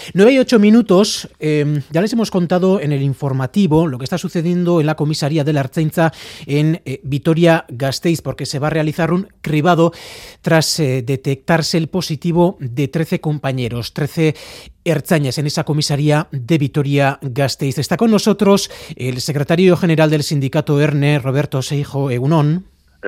9:08. Ya les hemos contado en el informativo lo que está sucediendo en la comisaría de la Ertzaintza en Vitoria-Gasteiz, porque se va a realizar un cribado tras detectarse el positivo de 13 compañeros, 13 ertzainas en esa comisaría de Vitoria-Gasteiz. Está con nosotros el secretario general del sindicato ERNE, Roberto Seijo. Egunon.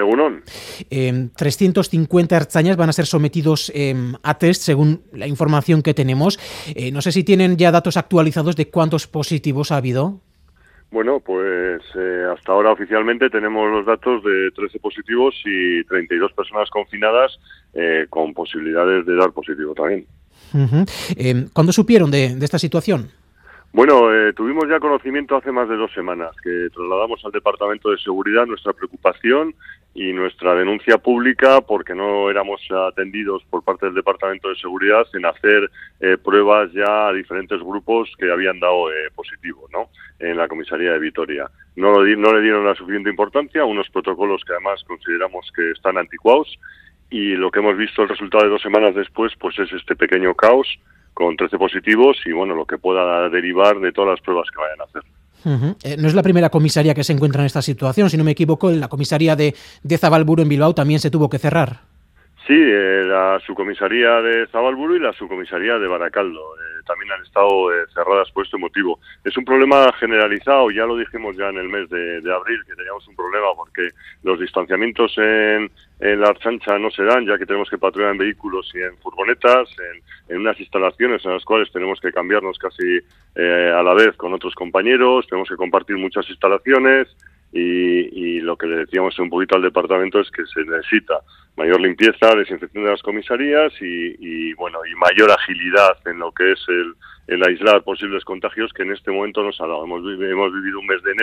350 ertzainas van a ser sometidos a test, según la información que tenemos. No sé si tienen ya datos actualizados de cuántos positivos ha habido. Bueno, pues hasta ahora oficialmente tenemos los datos de 13 positivos y 32 personas confinadas con posibilidades de dar positivo también. Uh-huh. ¿Cuándo supieron de esta situación? Bueno, tuvimos ya conocimiento hace más de 2 semanas, que trasladamos al Departamento de Seguridad nuestra preocupación y nuestra denuncia pública porque no éramos atendidos por parte del Departamento de Seguridad en hacer pruebas ya a diferentes grupos que habían dado positivo, ¿no?, en la comisaría de Vitoria. No le dieron la suficiente importancia a unos protocolos que además consideramos que están anticuados, y lo que hemos visto el resultado de 2 semanas después pues es este pequeño caos con 13 positivos y bueno, lo que pueda derivar de todas las pruebas que vayan a hacer. Uh-huh. No es la primera comisaría que se encuentra en esta situación, si no me equivoco, en la comisaría de Zabalburu en Bilbao también se tuvo que cerrar. Sí, la subcomisaría de Zabalburu y la subcomisaría de Baracaldo también han estado cerradas por este motivo. Es un problema generalizado, ya lo dijimos ya en el mes de abril, que teníamos un problema porque los distanciamientos en la Ertzaintza no se dan, ya que tenemos que patrullar en vehículos y en furgonetas, en unas instalaciones en las cuales tenemos que cambiarnos casi a la vez con otros compañeros, tenemos que compartir muchas instalaciones. Y lo que le decíamos un poquito al departamento es que se necesita mayor limpieza, desinfección de las comisarías y mayor agilidad en lo que es el aislar posibles contagios, que en este momento nos ha dado. Hemos vivido un mes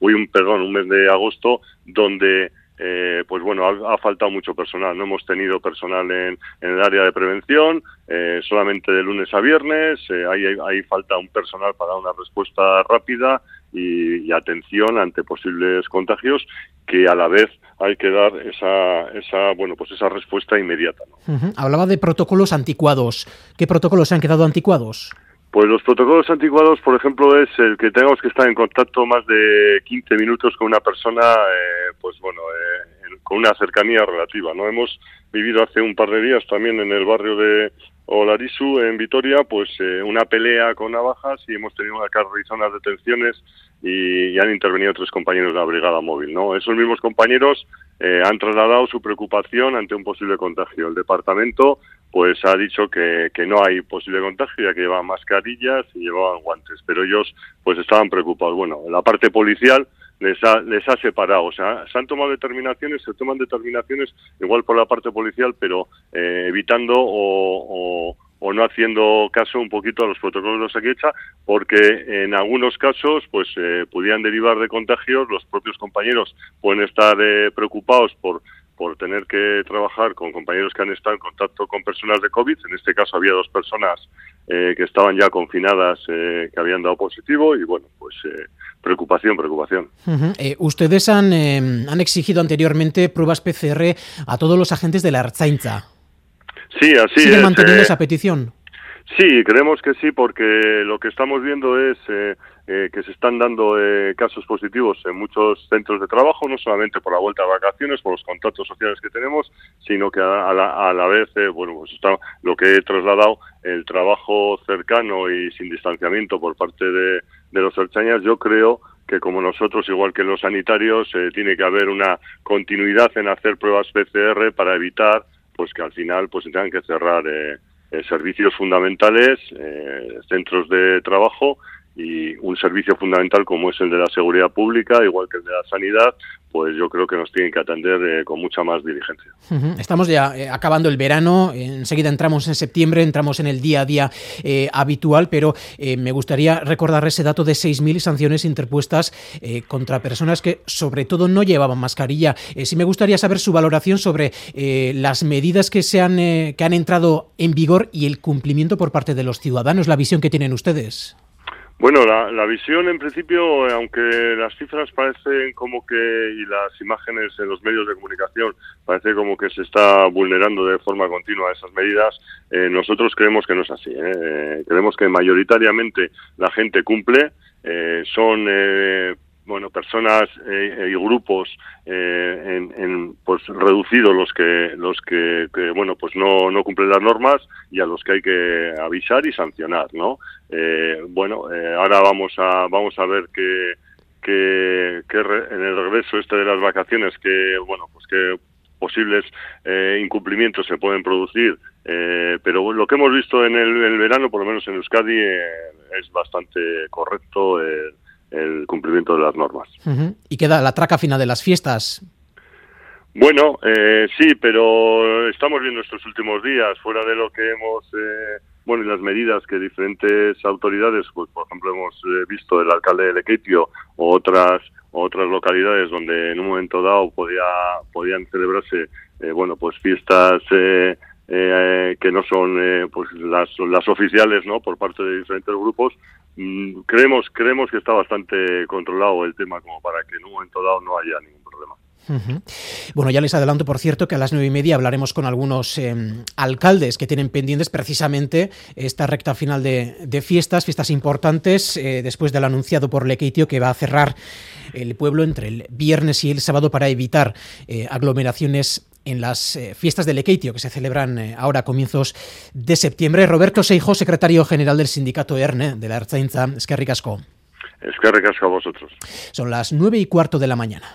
de agosto donde ha faltado mucho personal. No hemos tenido personal en el área de prevención, solamente de lunes a viernes. Hay falta un personal para una respuesta rápida y atención ante posibles contagios, que a la vez hay que dar esa respuesta inmediata, ¿no? Uh-huh. Hablaba de protocolos anticuados. ¿Qué protocolos se han quedado anticuados? Pues los protocolos anticuados, por ejemplo, es el que tengamos que estar en contacto más de 15 minutos con una persona, con una cercanía relativa, ¿no? Hemos vivido hace un par de días también en el barrio de Olarizu, en Vitoria, una pelea con navajas, y hemos tenido que realizar unas detenciones y han intervenido 3 compañeros de la brigada móvil, ¿no? Esos mismos compañeros han trasladado su preocupación ante un posible contagio. El departamento ha dicho que no hay posible contagio, ya que llevaban mascarillas y llevaban guantes, pero ellos estaban preocupados. Bueno, la parte policial les ha separado, o sea, se toman determinaciones igual por la parte policial, pero evitando o no haciendo caso un poquito a los protocolos de Osakidetza, porque en algunos casos pudieran derivar de contagios. Los propios compañeros pueden estar preocupados por tener que trabajar con compañeros que han estado en contacto con personas de COVID. En este caso había 2 personas que estaban ya confinadas, que habían dado positivo, y preocupación. Uh-huh. Ustedes han exigido anteriormente pruebas PCR a todos los agentes de la Ertzaintza. Sí, así es. ¿Siguen manteniendo esa petición? Sí, creemos que sí, porque lo que estamos viendo es que se están dando casos positivos en muchos centros de trabajo, no solamente por la vuelta de vacaciones, por los contactos sociales que tenemos, sino que a la vez, está lo que he trasladado, el trabajo cercano y sin distanciamiento por parte de los ertzainas. Yo creo que, como nosotros, igual que los sanitarios, tiene que haber una continuidad en hacer pruebas PCR para evitar que al final se tengan que cerrar servicios fundamentales, centros de trabajo, y un servicio fundamental como es el de la seguridad pública, igual que el de la sanidad, yo creo que nos tienen que atender con mucha más diligencia. Uh-huh. Estamos ya acabando el verano, enseguida entramos en septiembre, entramos en el día a día habitual, pero me gustaría recordar ese dato de 6.000 sanciones interpuestas contra personas que sobre todo no llevaban mascarilla. Sí me gustaría saber su valoración sobre las medidas que han entrado en vigor y el cumplimiento por parte de los ciudadanos, la visión que tienen ustedes. Bueno, la visión en principio, aunque las cifras parecen como que, y las imágenes en los medios de comunicación, parece como que se está vulnerando de forma continua esas medidas, nosotros creemos que no es así. Creemos que mayoritariamente la gente cumple, son personas y grupos pues reducidos los que pues no cumplen las normas y a los que hay que avisar y sancionar, ¿no? Ahora vamos a ver que en el regreso de las vacaciones que posibles incumplimientos se pueden producir, pero lo que hemos visto en el verano, por lo menos en Euskadi, es bastante correcto el cumplimiento de las normas. Uh-huh. Y queda la traca final de las fiestas. Bueno, sí, pero estamos viendo estos últimos días, fuera de lo que hemos, y las medidas que diferentes autoridades, pues por ejemplo hemos visto el alcalde de Lekeitio o otras localidades donde en un momento dado podían celebrarse, fiestas que no son las oficiales, ¿no? Por parte de diferentes grupos. Creemos que está bastante controlado el tema como para que en un momento dado no haya ningún problema. Uh-huh. Bueno, ya les adelanto, por cierto, que a las 9:30 hablaremos con algunos alcaldes que tienen pendientes precisamente esta recta final de fiestas importantes, después del anunciado por Lekeitio que va a cerrar el pueblo entre el viernes y el sábado para evitar aglomeraciones en las fiestas de Lekeitio que se celebran ahora a comienzos de septiembre. Roberto Seijo, secretario general del sindicato ERNE de la Ertzaintza. Eskerrik asko. Eskerrik asko a vosotros. Son las 9:15 de la mañana.